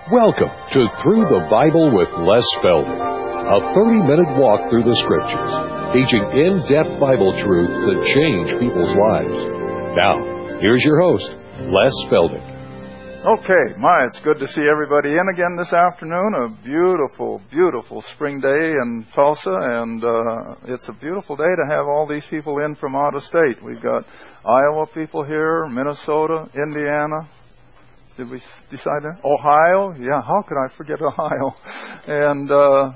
Welcome to Through the Bible with Les Feldick, a 30-minute walk through the Scriptures, teaching in-depth Bible truths that change people's lives. Now, here's your host, Les Feldick. Okay, it's good to see everybody in again this afternoon. A beautiful, beautiful spring day in Tulsa, and it's a beautiful day to have all these people in from out of state. We've got Iowa people here, Minnesota, Indiana. Did we decide that? Ohio? Yeah, how could I forget Ohio? And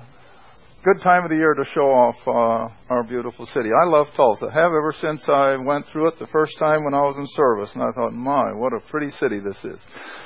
good time of the year to show off our beautiful city. I love Tulsa. I have ever since I went through it the first time when I was in service. And I thought, my, what a pretty city this is.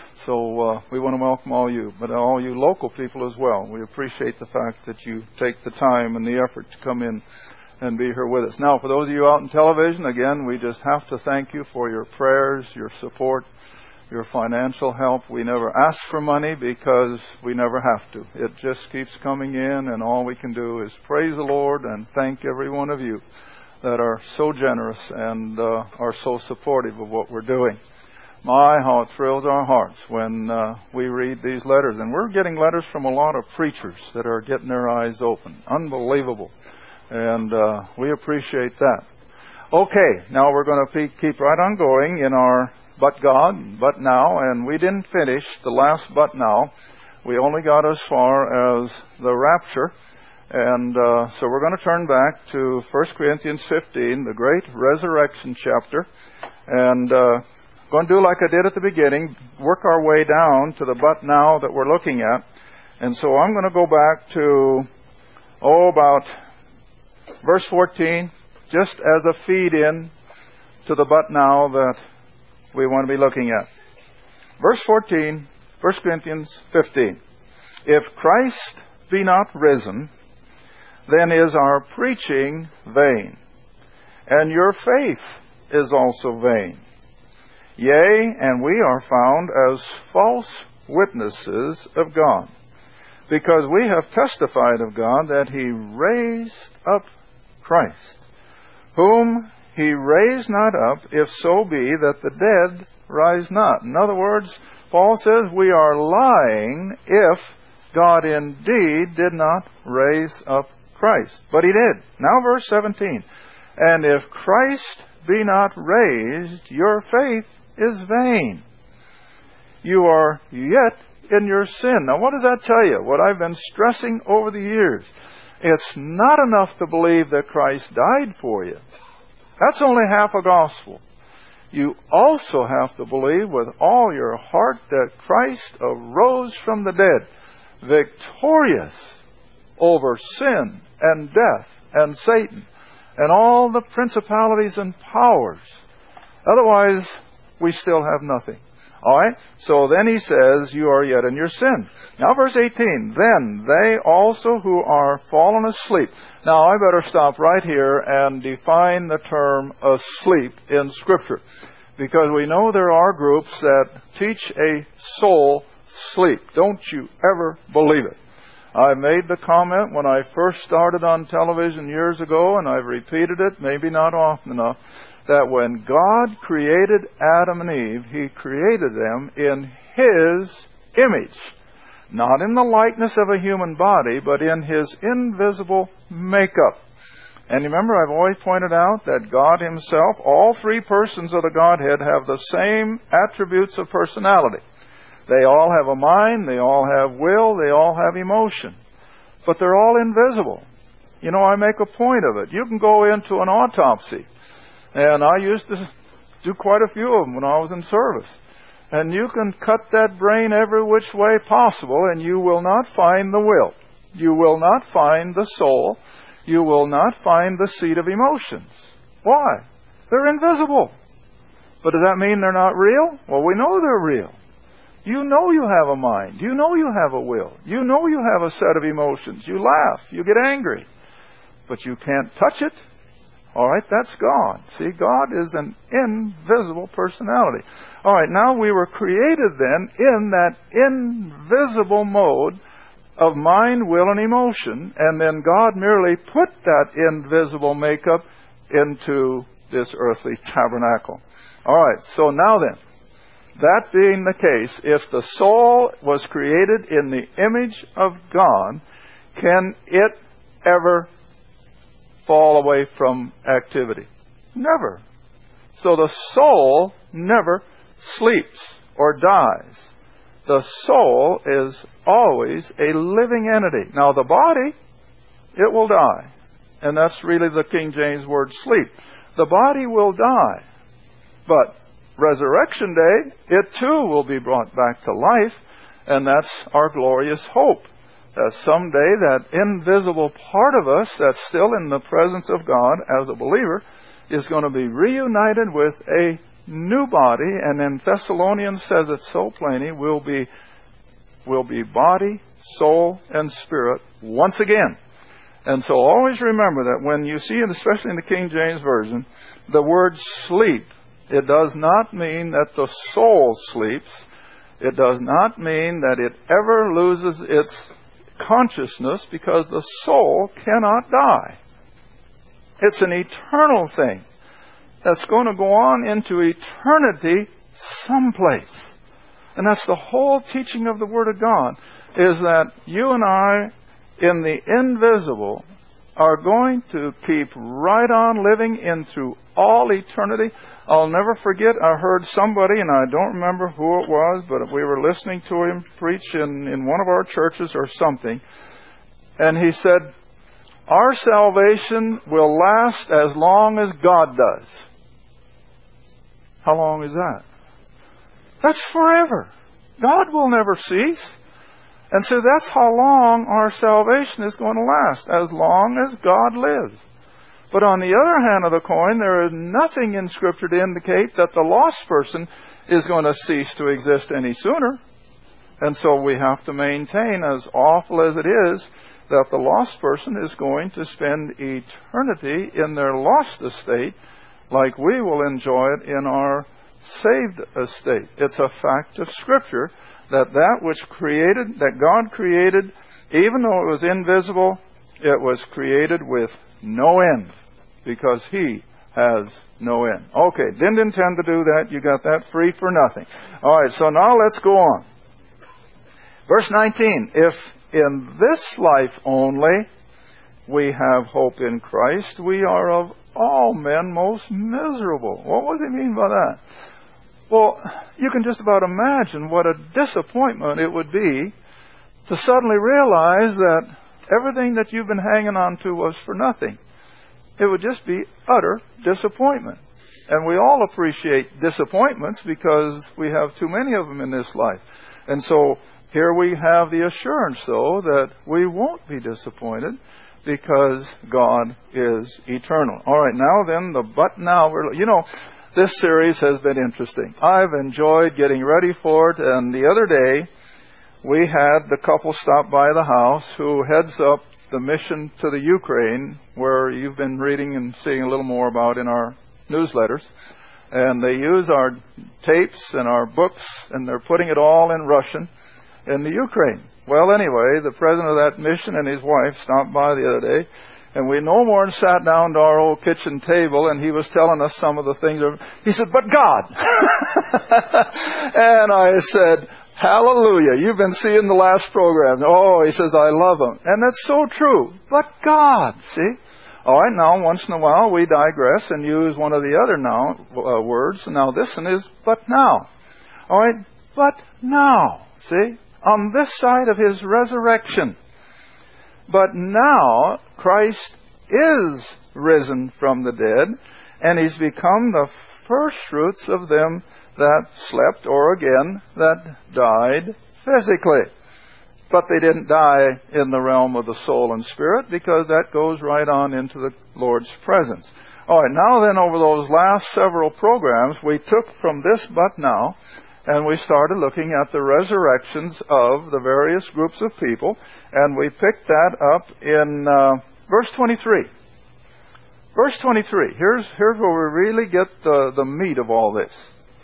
So we want to welcome all you, but all you local people as well. We appreciate the fact that you take the time and the effort to come in and be here with us. Now, for those of you out on television, again, we just have to thank you for your prayers, your support, your financial help. We never ask for money because we never have to. It just keeps coming in, and all we can do is praise the Lord and thank every one of you that are so generous and are so supportive of what we're doing. My, how it thrills our hearts when we read these letters. And we're getting letters from a lot of preachers that are getting their eyes open. Unbelievable. And we appreciate that. Okay, now we're going to keep right on going in our But God, But Now, and we didn't finish the last But Now. We only got as far as the rapture, and so we're going to turn back to 1 Corinthians 15, the great resurrection chapter, and going to do like I did at the beginning, work our way down to the But Now that we're looking at. And so I'm going to go back to, about verse 14, just as a feed-in to the But Now that we want to be looking at. Verse 14, 1 Corinthians 15. If Christ be not risen, then is our preaching vain, and your faith is also vain. Yea, and we are found as false witnesses of God, because we have testified of God that He raised up Christ, whom He raised not up, if so be that the dead rise not. In other words, Paul says we are lying if God indeed did not raise up Christ. But He did. Now verse 17. And if Christ be not raised, your faith is vain. You are yet in your sin. Now what does that tell you? What I've been stressing over the years. It's not enough to believe that Christ died for you. That's only half a gospel. You also have to believe with all your heart that Christ arose from the dead, victorious over sin and death and Satan and all the principalities and powers. Otherwise, we still have nothing. All right? So then he says, you are yet in your sin. Now verse 18, then they also who are fallen asleep. Now I better stop right here and define the term asleep in Scripture, because we know there are groups that teach a soul sleep. Don't you ever believe it. I made the comment when I first started on television years ago, and I've repeated it, maybe not often enough, that when God created Adam and Eve, He created them in His image. Not in the likeness of a human body, but in His invisible makeup. And remember, I've always pointed out that God Himself, all three persons of the Godhead, have the same attributes of personality. They all have a mind, they all have will, they all have emotion. But they're all invisible. You know, I make a point of it. You can go into an autopsy, and I used to do quite a few of them when I was in service. And you can cut that brain every which way possible, and you will not find the will. You will not find the soul. You will not find the seat of emotions. Why? They're invisible. But does that mean they're not real? Well, we know they're real. You know you have a mind. You know you have a will. You know you have a set of emotions. You laugh. You get angry. But you can't touch it. All right, that's God. See, God is an invisible personality. All right, now we were created then in that invisible mode of mind, will, and emotion, and then God merely put that invisible makeup into this earthly tabernacle. All right, so now then, that being the case, if the soul was created in the image of God, can it ever fall away from activity? Never. So the soul never sleeps or dies. The soul is always a living entity. Now the body, it will die. And that's really the King James word sleep. The body will die. But resurrection day, it too will be brought back to life. And that's our glorious hope. That someday that invisible part of us that's still in the presence of God as a believer is going to be reunited with a new body. And then Thessalonians says it so plainly, will be body, soul, and spirit once again. And so always remember that when you see, especially in the King James Version, the word sleep, it does not mean that the soul sleeps. It does not mean that it ever loses its consciousness, because the soul cannot die. It's an eternal thing that's going to go on into eternity someplace. And that's the whole teaching of the Word of God, is that you and I, in the invisible, are going to keep right on living in through all eternity. I'll never forget, I heard somebody, and I don't remember who it was, but we were listening to him preach in one of our churches or something, and he said, our salvation will last as long as God does. How long is that? That's forever. God will never cease. And so that's how long our salvation is going to last, as long as God lives. But on the other hand of the coin, there is nothing in Scripture to indicate that the lost person is going to cease to exist any sooner. And so we have to maintain, as awful as it is, that the lost person is going to spend eternity in their lost estate like we will enjoy it in our saved estate. It's a fact of Scripture that which created, that God created, even though it was invisible, it was created with no end, because He has no end. Okay, didn't intend to do that. You got that free for nothing. All right, so now let's go on. Verse 19, if in this life only we have hope in Christ, we are of all men most miserable. What does he mean by that? Well, you can just about imagine what a disappointment it would be to suddenly realize that everything that you've been hanging on to was for nothing. It would just be utter disappointment. And we all appreciate disappointments because we have too many of them in this life. And so here we have the assurance, though, that we won't be disappointed because God is eternal. All right, now then, the but now. This series has been interesting. I've enjoyed getting ready for it, and the other day we had the couple stop by the house who heads up the mission to the Ukraine, where you've been reading and seeing a little more about in our newsletters. And they use our tapes and our books, and they're putting it all in Russian in the Ukraine. Well, anyway, the president of that mission and his wife stopped by the other day, and we no more sat down to our old kitchen table, and he was telling us some of the things. He said, but God. And I said, hallelujah, you've been seeing the last program. Oh, he says, I love them. And that's so true. But God, see? All right, now, once in a while, we digress and use one of the other words. Now, this one is, but now. All right, but now, see? On this side of His resurrection. But now, Christ is risen from the dead, and He's become the first fruits of them that slept, or again, that died physically. But they didn't die in the realm of the soul and spirit, because that goes right on into the Lord's presence. All right, now then, over those last several programs, we took from this but now, and we started looking at the resurrections of the various groups of people, and we picked that up in verse 23. Verse 23, here's where we really get the meat of all this.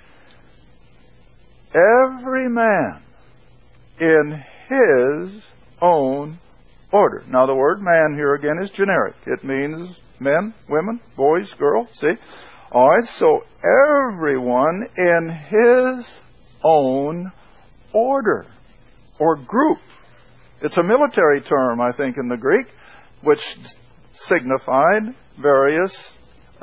Every man in his own order. Now the word man here again is generic. It means men, women, boys, girls, see? All right, so everyone in his own order or group. It's a military term, I think, in the Greek, which signified various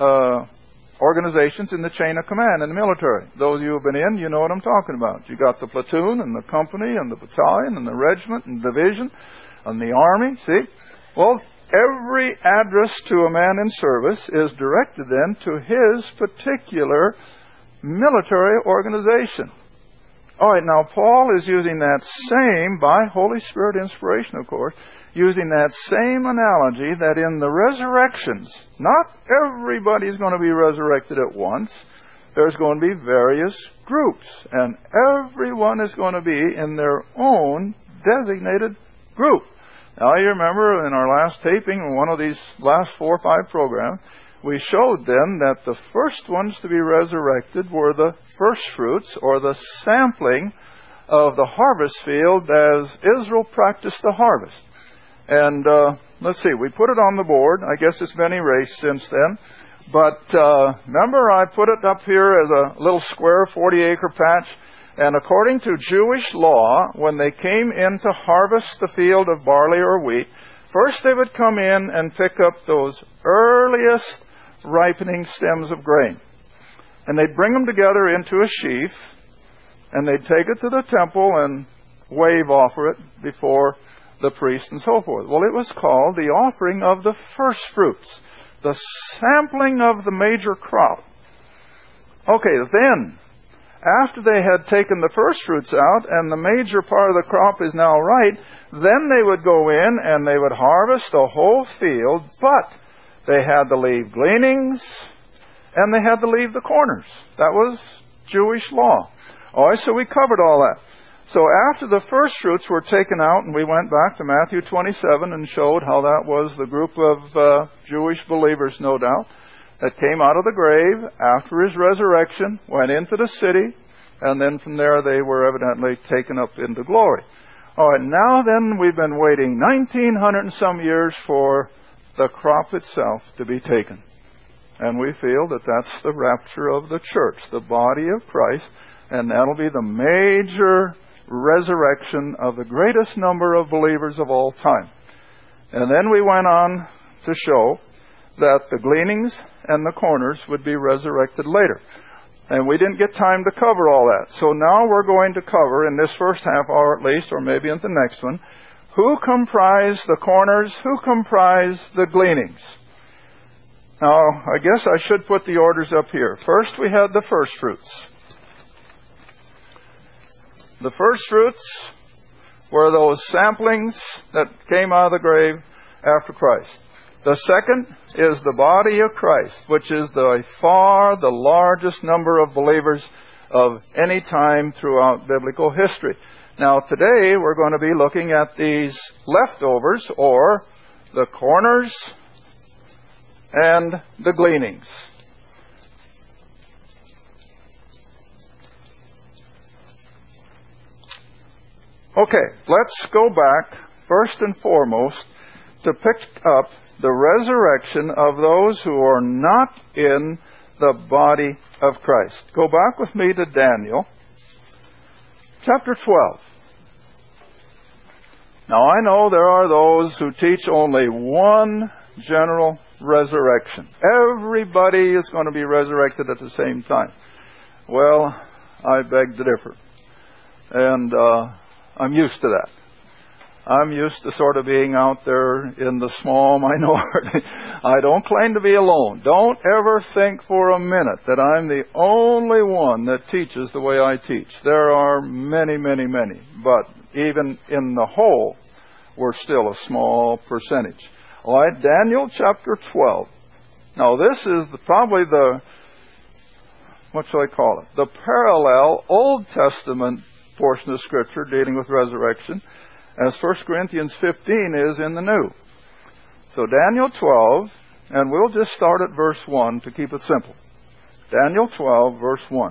organizations in the chain of command in the military. Those of you who have been in, you know what I'm talking about. You got the platoon and the company and the battalion and the regiment and division and the army, see? Well, every address to a man in service is directed then to his particular military organization. All right, now Paul is using that same, by Holy Spirit inspiration, of course, using that same analogy that in the resurrections, not everybody's going to be resurrected at once. There's going to be various groups, and everyone is going to be in their own designated group. Now, you remember in our last taping, in one of these last 4 or 5 programs, we showed then that the first ones to be resurrected were the first fruits, or the sampling of the harvest field as Israel practiced the harvest. And let's see, we put it on the board. I guess it's been erased since then. But remember, I put it up here as a little square 40-acre patch. And according to Jewish law, when they came in to harvest the field of barley or wheat, first they would come in and pick up those earliest ripening stems of grain. And they'd bring them together into a sheaf, and they'd take it to the temple and wave offer it before the priest and so forth. Well, it was called the offering of the first fruits, the sampling of the major crop. Okay, then, after they had taken the first fruits out and the major part of the crop is now right, then they would go in and they would harvest the whole field, but they had to leave gleanings and they had to leave the corners. That was Jewish law. All right, so we covered all that. So after the first fruits were taken out, and we went back to Matthew 27 and showed how that was the group of Jewish believers, no doubt, that came out of the grave after his resurrection, went into the city, and then from there they were evidently taken up into glory. All right, now then we've been waiting 1900 and some years for the crop itself to be taken. And we feel that that's the rapture of the church, the body of Christ, and that'll be the major resurrection of the greatest number of believers of all time. And then we went on to show that the gleanings and the corners would be resurrected later. And we didn't get time to cover all that. So now we're going to cover, in this first half hour at least, or maybe in the next one, who comprise the corners, who comprise the gleanings. Now, I guess I should put the orders up here. First, we had the first fruits. The first fruits were those samplings that came out of the grave after Christ. The second is the body of Christ, which is by far the largest number of believers of any time throughout biblical history. Now, today we're going to be looking at these leftovers, or the corners and the gleanings. Okay, let's go back first and foremost to pick up the resurrection of those who are not in the body of Christ. Go back with me to Daniel, chapter 12. Now, I know there are those who teach only one general resurrection. Everybody is going to be resurrected at the same time. Well, I beg to differ. And I'm used to that. I'm used to sort of being out there in the small minority. I don't claim to be alone. Don't ever think for a minute that I'm the only one that teaches the way I teach. There are many, many, many. But even in the whole, we're still a small percentage. All right, Daniel chapter 12. Now this is probably the, what shall I call it? The parallel Old Testament portion of Scripture dealing with resurrection, as 1 Corinthians 15 is in the New. So Daniel 12, and we'll just start at verse 1 to keep it simple. Daniel 12, verse 1.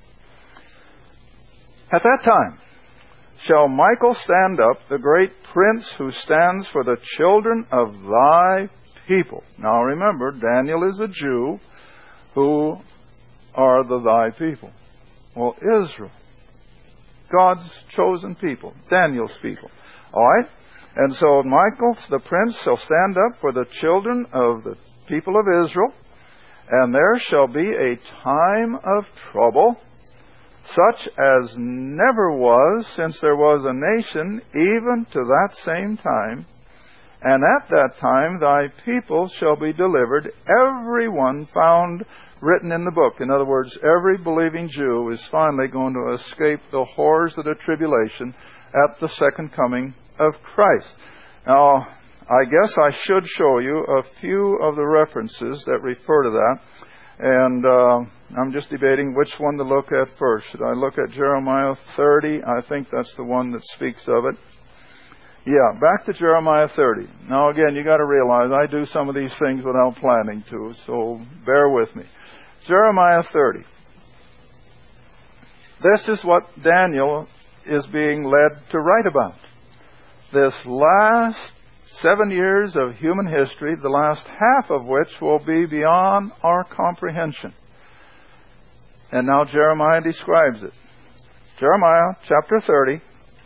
At that time shall Michael stand up, the great prince who stands for the children of thy people. Now remember, Daniel is a Jew. Who are the thy people? Well, Israel. God's chosen people, Daniel's people. All right? And so Michael, the prince, shall stand up for the children of the people of Israel, and there shall be a time of trouble, such as never was since there was a nation, even to that same time. And at that time thy people shall be delivered, every one found written in the book. In other words, every believing Jew is finally going to escape the horrors of the tribulation at the second coming of Christ. Now, I guess I should show you a few of the references that refer to that. And I'm just debating which one to look at first. Should I look at Jeremiah 30? I think that's the one that speaks of it. Yeah, back to Jeremiah 30. Now again, you got to realize I do some of these things without planning to, so bear with me. Jeremiah 30. This is what Daniel is being led to write about. This last 7 years of human history, the last half of which will be beyond our comprehension. And now Jeremiah describes it. Jeremiah chapter 30.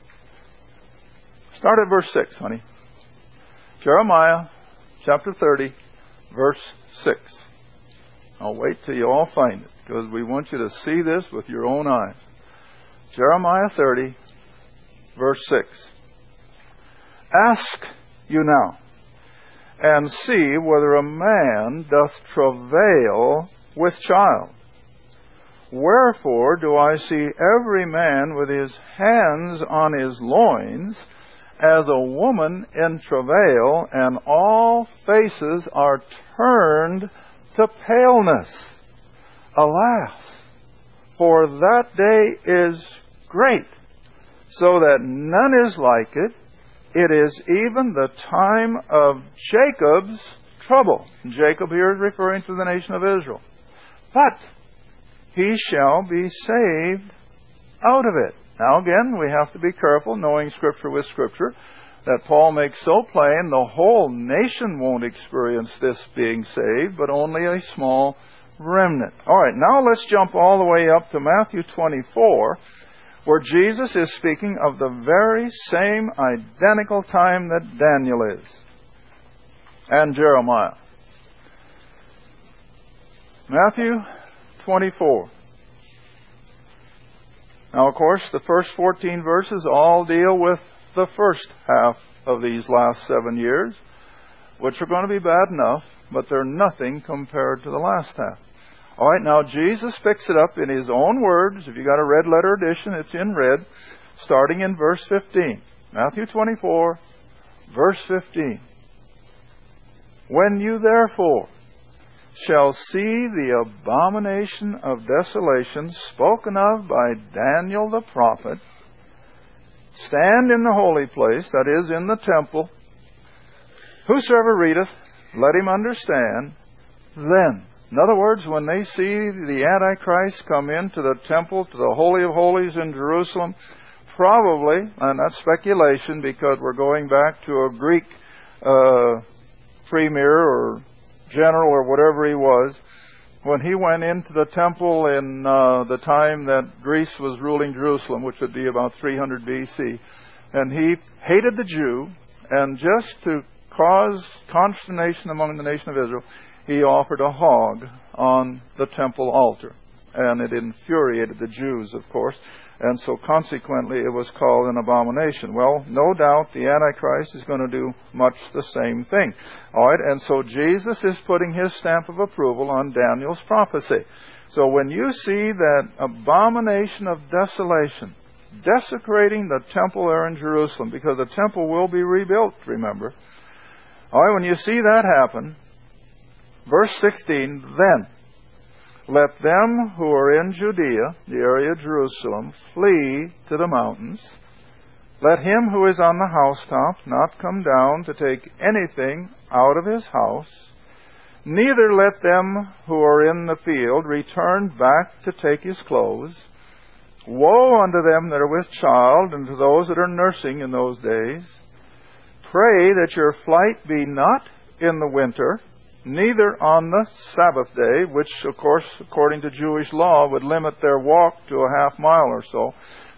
Start at verse 6, honey. Jeremiah chapter 30, verse 6. I'll wait till you all find it, because we want you to see this with your own eyes. Jeremiah 30, verse 6. Ask you now, and see whether a man doth travail with child. Wherefore do I see every man with his hands on his loins, as a woman in travail, and all faces are turned to paleness. Alas, for that day is great, so that none is like it. It is even the time of Jacob's trouble. Jacob here is referring to the nation of Israel. But he shall be saved out of it. Now again, we have to be careful, knowing Scripture with Scripture, that Paul makes so plain the whole nation won't experience this being saved, but only a small remnant. All right, now let's jump all the way up to Matthew 24, where Jesus is speaking of the very same identical time that Daniel is, and Jeremiah. Matthew 24. Now, of course, the first 14 verses all deal with the first half of these last 7 years, which are going to be bad enough, but they're nothing compared to the last half. All right, now Jesus picks it up in his own words. If you got a red letter edition, it's in red, starting in verse 15. Matthew 24, verse 15. When you therefore shall see the abomination of desolation spoken of by Daniel the prophet, stand in the holy place, that is, in the temple. Whosoever readeth, let him understand. Then, in other words, when they see the Antichrist come into the temple, to the Holy of Holies in Jerusalem, probably, and that's speculation because we're going back to a Greek premier or general or whatever he was, when he went into the temple in the time that Greece was ruling Jerusalem, which would be about 300 BC, and he hated the Jew, and just to cause consternation among the nation of Israel, he offered a hog on the temple altar. And it infuriated the Jews, of course, and so consequently it was called an abomination. Well, no doubt the Antichrist is going to do much the same thing. All right, and so Jesus is putting his stamp of approval on Daniel's prophecy. So when you see that abomination of desolation, desecrating the temple there in Jerusalem, because the temple will be rebuilt, remember. All right, when you see that happen, verse 16, then let them who are in Judea, the area of Jerusalem, flee to the mountains. Let him who is on the housetop not come down to take anything out of his house. Neither let them who are in the field return back to take his clothes. Woe unto them that are with child, and to those that are nursing in those days. Pray that your flight be not in the winter, neither on the Sabbath day, which, of course, according to Jewish law, would limit their walk to a half mile or so.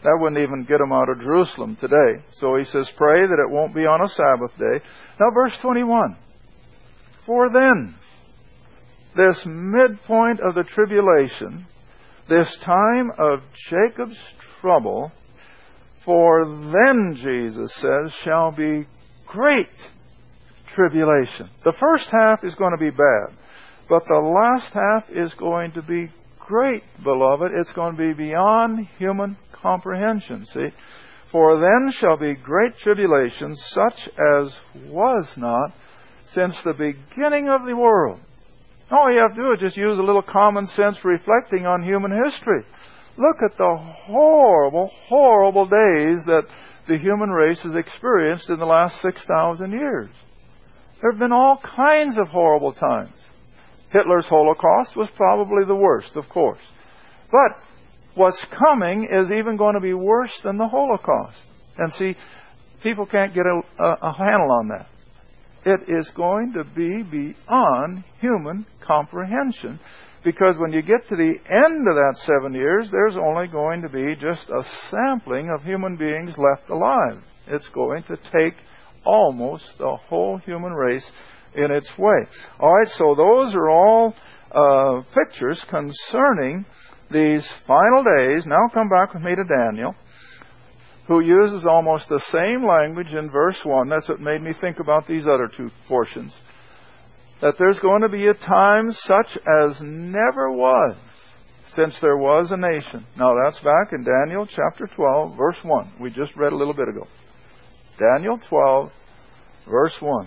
That wouldn't even get them out of Jerusalem today. So he says, pray that it won't be on a Sabbath day. Now verse 21. For then, this midpoint of the tribulation, this time of Jacob's trouble, for then, Jesus says, shall be great tribulation. The first half is going to be bad, but the last half is going to be great, beloved. It's going to be beyond human comprehension, see? For then shall be great tribulation, such as was not since the beginning of the world. All you have to do is just use a little common sense reflecting on human history. Look at the horrible, horrible days that the human race has experienced in the last 6,000 years. There have been all kinds of horrible times. Hitler's Holocaust was probably the worst, of course. But what's coming is even going to be worse than the Holocaust. And see, people can't get a handle on that. It is going to be beyond human comprehension, because when you get to the end of that 7 years, there's only going to be just a sampling of human beings left alive. It's going to take almost the whole human race in its way. All right, so those are all pictures concerning these final days. Now come back with me to Daniel, who uses almost the same language in verse 1. That's what made me think about these other two portions. That there's going to be a time such as never was since there was a nation. Now that's back in Daniel chapter 12, verse 1. We just read a little bit ago. Daniel 12, verse 1.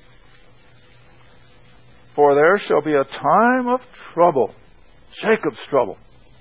For there shall be a time of trouble, Jacob's trouble,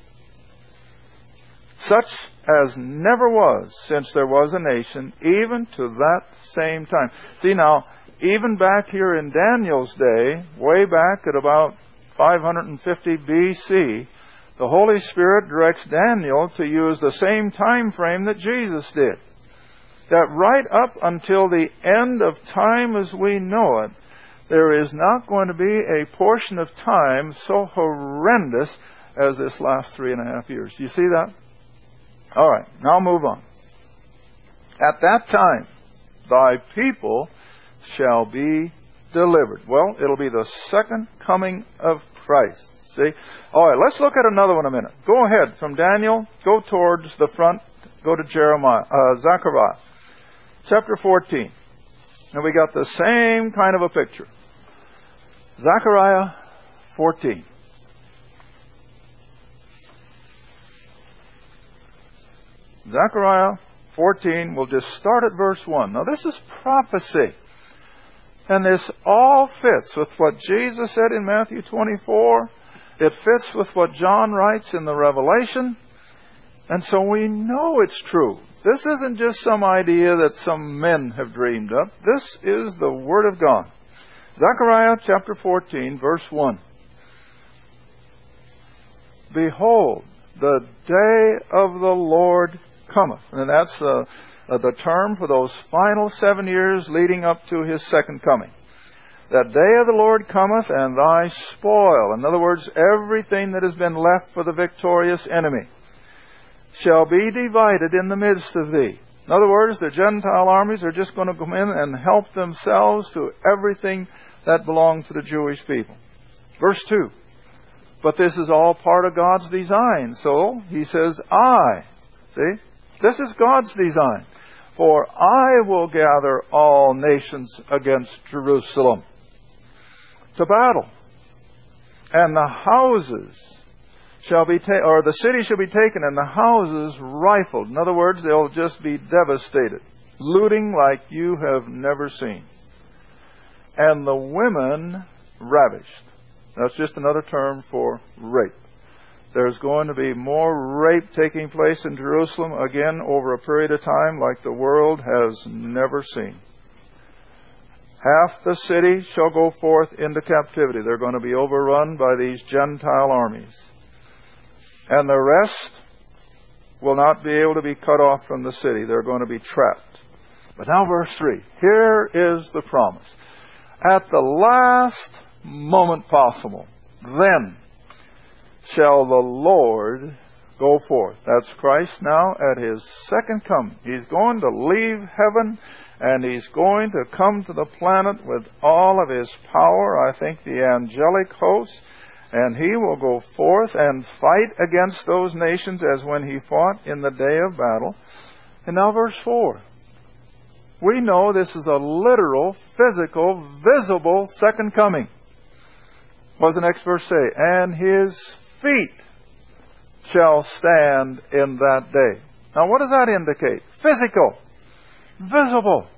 such as never was since there was a nation, even to that same time. See now, even back here in Daniel's day, way back at about 550 BC, the Holy Spirit directs Daniel to use the same time frame that Jesus did. That right up until the end of time as we know it, there is not going to be a portion of time so horrendous as this last 3.5 years. Do you see that? All right, now move on. At that time, thy people shall be delivered. Well, it'll be the second coming of Christ. See? All right, let's look at another one a minute. Go ahead from Daniel, go towards the front, go to Zechariah, chapter 14. And we got the same kind of a picture. Zechariah 14. Zechariah 14, we'll just start at verse 1. Now this is prophecy. And this all fits with what Jesus said in Matthew 24. It fits with what John writes in the Revelation. And so we know it's true. This isn't just some idea that some men have dreamed up. This is the Word of God. Zechariah chapter 14, verse 1. Behold, the day of the Lord cometh. And that's the term for those final 7 years leading up to His second coming. That day of the Lord cometh, and thy spoil, in other words, everything that has been left for the victorious enemy, shall be divided in the midst of thee. In other words, the Gentile armies are just going to come in and help themselves to everything that belonged to the Jewish people. Verse 2. But this is all part of God's design. So, he says, I. See? This is God's design. For I will gather all nations against Jerusalem to battle. And the houses shall be or the city shall be taken, and the houses rifled. In other words, they'll just be devastated. Looting like you have never seen. And the women ravished. That's just another term for rape. There's going to be more rape taking place in Jerusalem, again, over a period of time like the world has never seen. Half the city shall go forth into captivity. They're going to be overrun by these Gentile armies. And the rest will not be able to be cut off from the city. They're going to be trapped. But now verse 3. Here is the promise. At the last moment possible, then shall the Lord go forth. That's Christ now at His second coming. He's going to leave heaven, and He's going to come to the planet with all of His power, I think the angelic host, and He will go forth and fight against those nations as when He fought in the day of battle. And now verse 4. We know this is a literal, physical, visible second coming. What does the next verse say? And His feet shall stand in that day. Now what does that indicate? Physical, visible.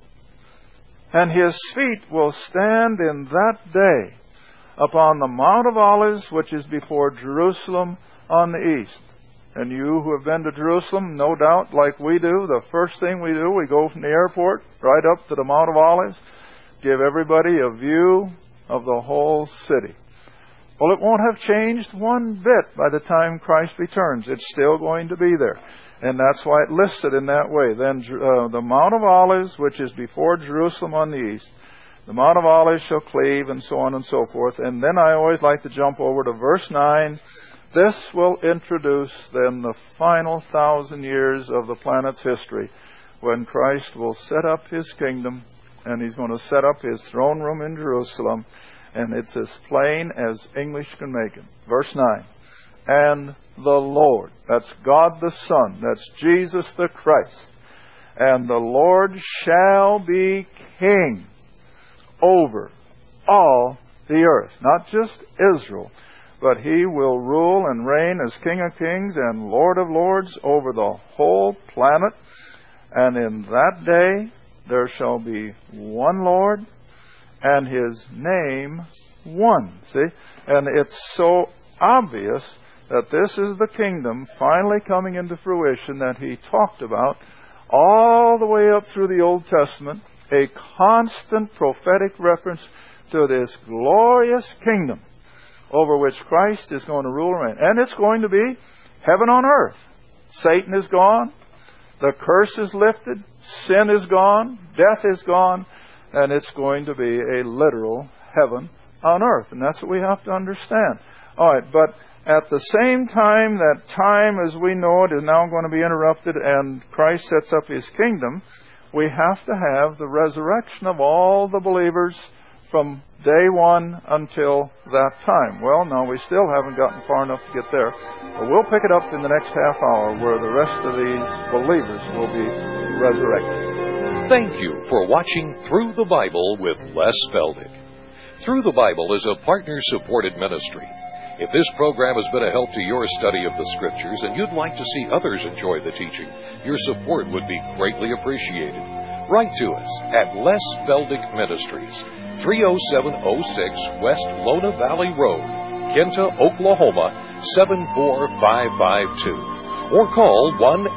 And His feet will stand in that day upon the Mount of Olives, which is before Jerusalem on the east. And you who have been to Jerusalem, no doubt, like we do, the first thing we do, we go from the airport right up to the Mount of Olives, give everybody a view of the whole city. Well, it won't have changed one bit by the time Christ returns. It's still going to be there. And that's why it lists it in that way. Then the Mount of Olives, which is before Jerusalem on the east, the Mount of Olives shall cleave, and so on and so forth. And then I always like to jump over to verse 9. This will introduce then the final 1,000 years of the planet's history, when Christ will set up His kingdom, and He's going to set up His throne room in Jerusalem, and it's as plain as English can make it. Verse 9. And the Lord, that's God the Son, that's Jesus the Christ, and the Lord shall be king over all the earth, not just Israel, but He will rule and reign as King of Kings and Lord of Lords over the whole planet. And in that day there shall be one Lord, and His name one. See? And it's so obvious that this is the kingdom finally coming into fruition that He talked about all the way up through the Old Testament, a constant prophetic reference to this glorious kingdom over which Christ is going to rule and reign. And it's going to be heaven on earth. Satan is gone. The curse is lifted. Sin is gone. Death is gone. And it's going to be a literal heaven on earth. And that's what we have to understand. All right, but at the same time, that time as we know it is now going to be interrupted and Christ sets up His kingdom, we have to have the resurrection of all the believers from day one until that time. Well, no, we still haven't gotten far enough to get there. But we'll pick it up in the next half hour where the rest of these believers will be resurrected. Thank you for watching Through the Bible with Les Feldick. Through the Bible is a partner-supported ministry. If this program has been a help to your study of the Scriptures and you'd like to see others enjoy the teaching, your support would be greatly appreciated. Write to us at Les Feldick Ministries, 30706 West Lona Valley Road, Kinta, Oklahoma, 74552. Or call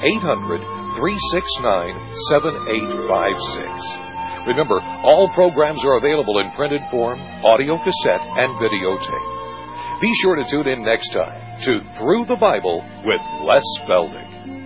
1-800-369-7856. Remember, all programs are available in printed form, audio cassette, and videotape. Be sure to tune in next time to Through the Bible with Les Feldick.